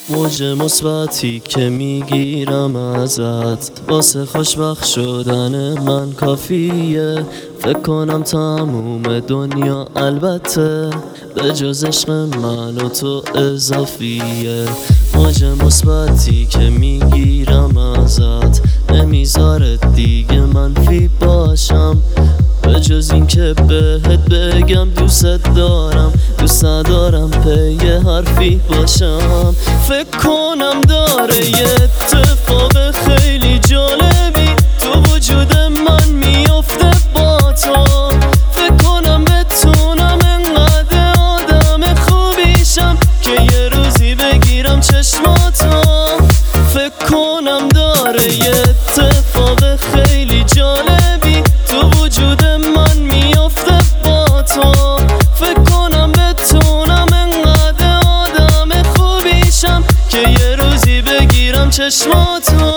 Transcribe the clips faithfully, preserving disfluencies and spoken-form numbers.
موج مثبتی که میگیرم ازت واسه خوشبخت شدن من کافیه. فکر کنم تموم دنیا البته به جز عشق من و تو اضافیه. موج مثبتی که میگیرم ازت نمیذاره دیگه منفی باشم، به جز این که بهت بگم دوست دارم دوست دارم پی حرفی باشم. فکر کنم داره یه اتفاق خیلی جالبی تو وجود من میفته با تو. فکر کنم بتونم انقدر آدم خوبیشم که یه روزی بگیرم چشماتو. فکر کنم داره یه اتفاق خیلی جالبی تو وجود من میفته با تو. فکر کنم بتونم انقدر آدم خوبیشم که یه روزی بگیرم چشماتو.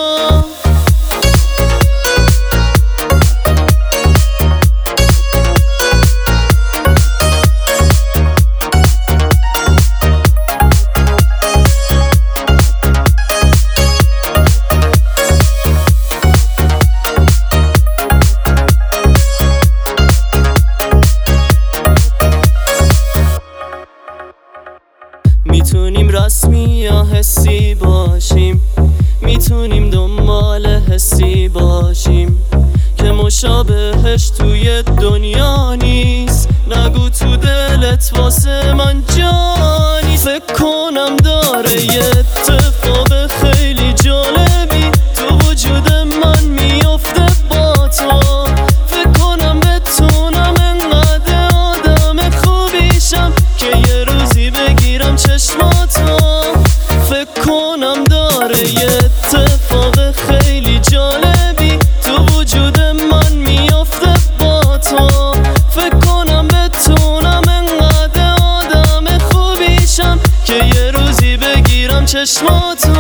میتونیم رسمی یا حسی باشیم، میتونیم دنبال حسی باشیم که مشابهش توی دنیا نیست. نگو تو دلت واسه من جانی. فکر کنم داره یه اتفاق خیلی جالبی تو وجود من میفته با تو. فکر کنم بتونم انقدر آدم خوبیشم که یه روزی بگیرم چشماتو. فکر کنم داره یه اتفاق خیلی جالبی تو وجود من میفته با تو. فکر کنم بتونم انقدر آدم خوبیشم که یه روزی بگیرم چشماتو.